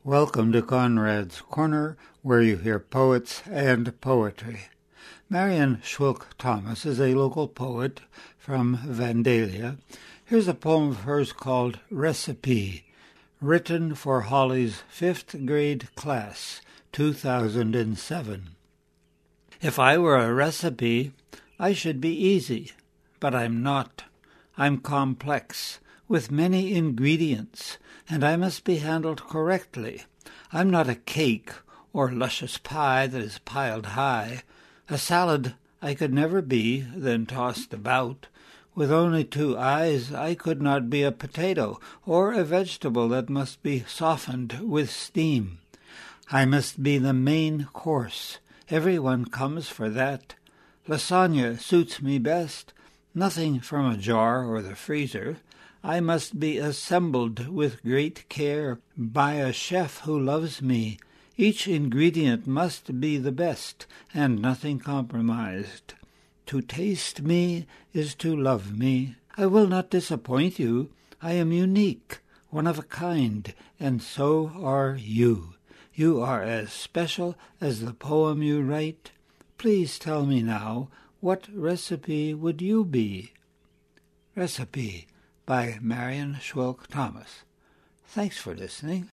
Welcome to Conrad's Corner, where you hear poets and poetry. Marion Schwilk Thomas is a local poet from Vandalia. Here's a poem of hers called Recipe, written for Holly's 5th grade class, 2007. If I were a recipe, I should be easy, but I'm not. I'm complex, with many ingredients, and I must be handled correctly. I'm not a cake or luscious pie that is piled high. A salad I could never be, then tossed about. With only 2 eyes I could not be a potato, or a vegetable that must be softened with steam. I must be the main course. Everyone comes for that. Lasagna suits me best. Nothing from a jar or the freezer. I must be assembled with great care by a chef who loves me. Each ingredient must be the best, and nothing compromised. To taste me is to love me. I will not disappoint you. I am unique, one of a kind, and so are you. You are as special as the poem you write. Please tell me now, what recipe would you be? Recipe by Marion Schwilk Thomas. Thanks for listening.